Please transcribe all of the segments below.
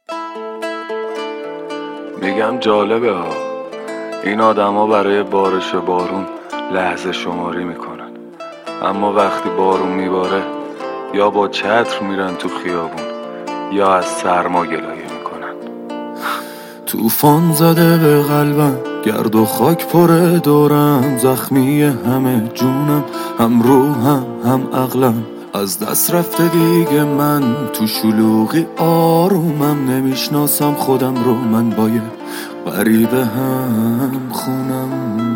میگم جالبه ها، این آدما برای بارش بارون لحظه شماری میکنن، اما وقتی بارون میباره یا با چتر میرن تو خیابون یا از سرما گلایه میکنن. طوفان زده به قلبم، گرد و خاک پره دورم، زخمی همه جونم، هم روحم هم عقلم، از دست رفته دیگه من تو شلوغی آرومم، نمیشناسم خودم رو، من با یه غریبه هم خونم.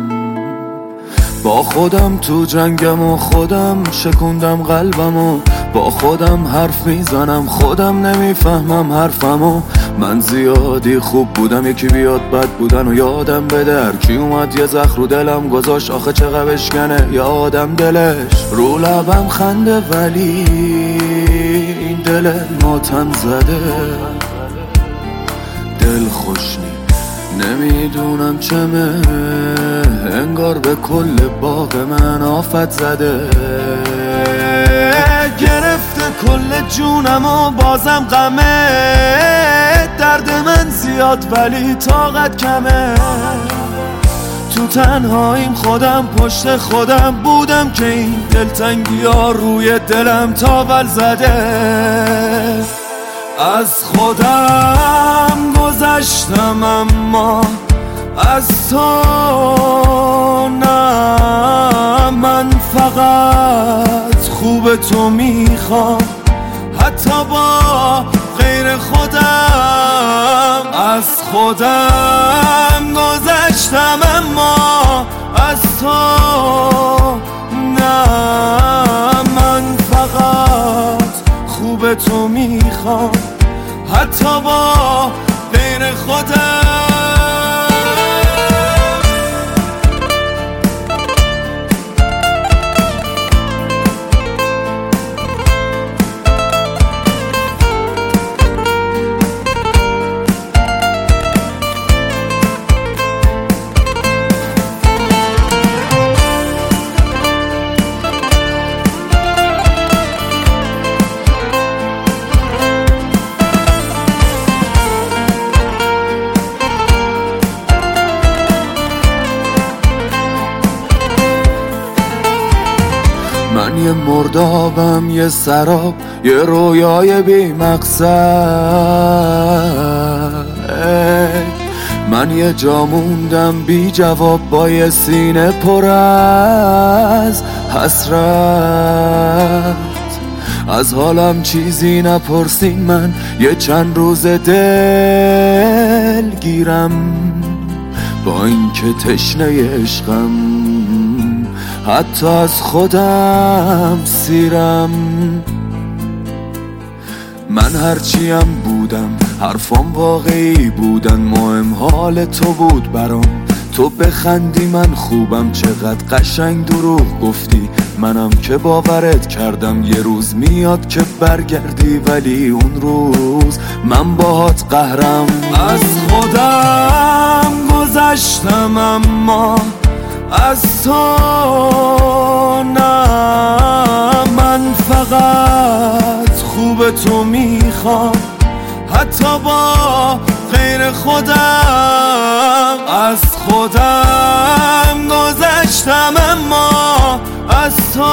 با خودم تو جنگم و خودم شکوندم قلبم و با خودم حرف میزنم، خودم نمیفهمم حرفمو. من زیادی خوب بودم یکی بیاد بد بودن و یادم بده، هر کی اومد یه زخم رو دلم گذاشت، آخه چقدر بشکنه یادم دلش. رو لبم خنده ولی این دل ماتم زده، دل خوش نمیدونم چمه، انگار به کل باغ من آفت زده، گرفته کل جونم و بازم غمه، درد من زیاد ولی طاقت کمه، تو تنهاییم خودم پشت خودم بودم که این دلتنگی ها روی دلم تاول زده. از خودم گذشتم اما از تو نه، من فقط خوب تو میخوام حتی با غیر خودم. از خودم گذشتم اما از تو نه، من فقط خوب تو میخوام حتی با غیر خودم. من یه مردابم، یه سراب، یه رویای بی مقصد، من یه جا موندم بی جواب با یه سینه پر از حسرت، از حالم چیزی نپرسین، من یه چند روز دل گیرم با این که تشنه عشقم، حتی از خودم سیرم. من هرچیم بودم حرفام واقعی بودن، مهم حال تو بود برام، تو بخندی من خوبم، چقدر قشنگ دروغ گفتی، منم که باورت کردم یه روز میاد که برگردی، ولی اون روز من باهات قهرم. از خودم گذشتم اما از تو نه، من فقط خوب تو میخوام حتی با غیر خودم. از خودم گذشتم اما از تو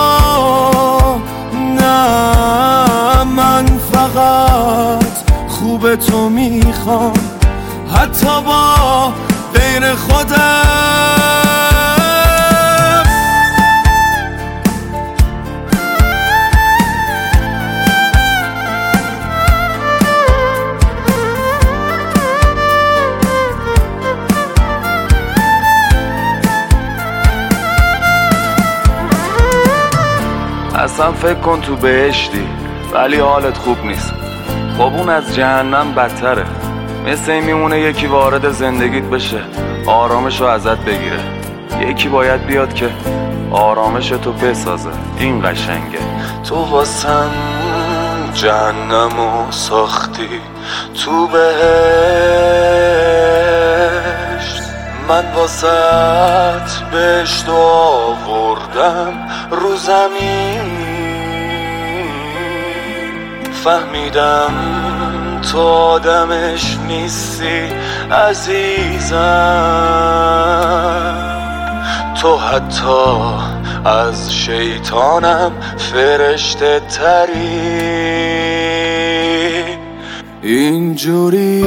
نه، من فقط خوب تو میخوام حتی با غیر خودم. اصلا فکر کن تو بهشتی ولی حالت خوب نیست، خب اون از جهنم بدتره. مثل این میمونه یکی وارد زندگیت بشه آرامش رو ازت بگیره، یکی باید بیاد که آرامش تو بسازه. این قشنگه. تو واسم جهنمو ساختی تو بهشت، من واسط بهشت آوردم رو زمین، فهمیدم تو آدمش نیستی عزیزم، تو حتی از شیطانم فرشته تری. اینجوری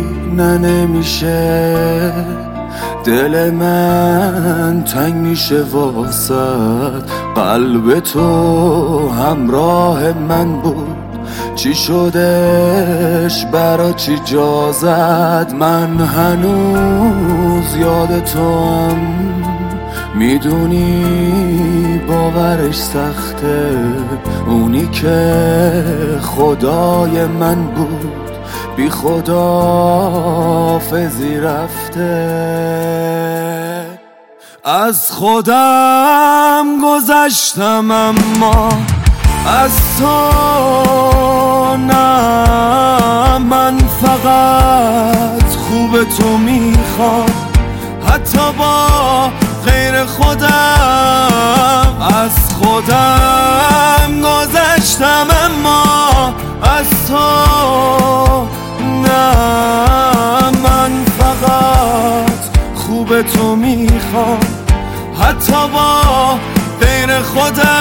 نمیشه، دل من تنگ میشه واسد، قلب تو همراه من بود، چی شدش برا چی جا زد؟ من هنوز یاد تو هم، میدونی باورش سخته، اونی که خدای من بود بی خداحافظی رفته. از خودم گذشتم اما از تو نه، من فقط خوب تو میخوام حتی با غیر خودم. از خودم گذشتم اما از تو نه، من فقط خوب تو میخوام حتی با غیر خودم.